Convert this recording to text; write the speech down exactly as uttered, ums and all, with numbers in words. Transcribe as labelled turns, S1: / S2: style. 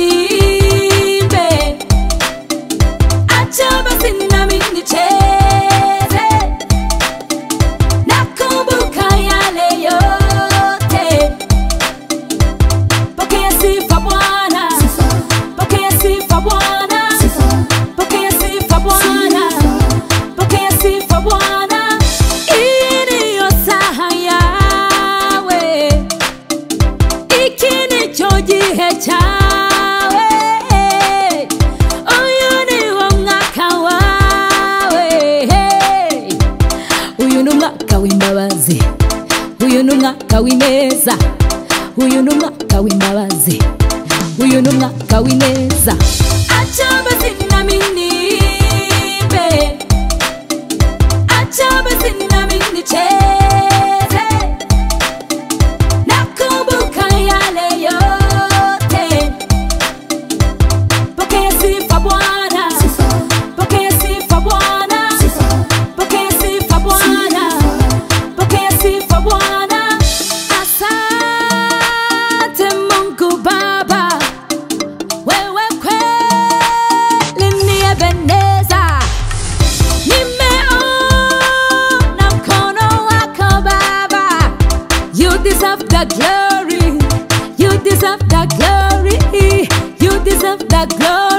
S1: niimbe, acha basi nami nicheze. Nakumbuka yale yote. Pokea sifa Bwana, pokea sifa Bwana, pokea sifa Bwana, pokea sifa Bwana. Hii ndiyo saa yawe, iki nicho gihe cyawe. Uyu niwo mwaka wawe, uyu ni umwaka w'imbabazi, uyu ni umwaka w'ineza, uyu ni umwaka w'imbabazi, uyu ni umwaka w'ineza. Acha basi nami niimbe, acha basi nami nicheze. Nakumbuka yale yote. Pokea sifa Bwana, pokea sifa Bwana, pokea sifa Bwana, pokea sifa Bwana. Asante Mungu Baba, wewe kweli ni Ebeneza. Nimeona mkono wako Baba. You deserve the glory, you deserve the glory, you deserve the glory.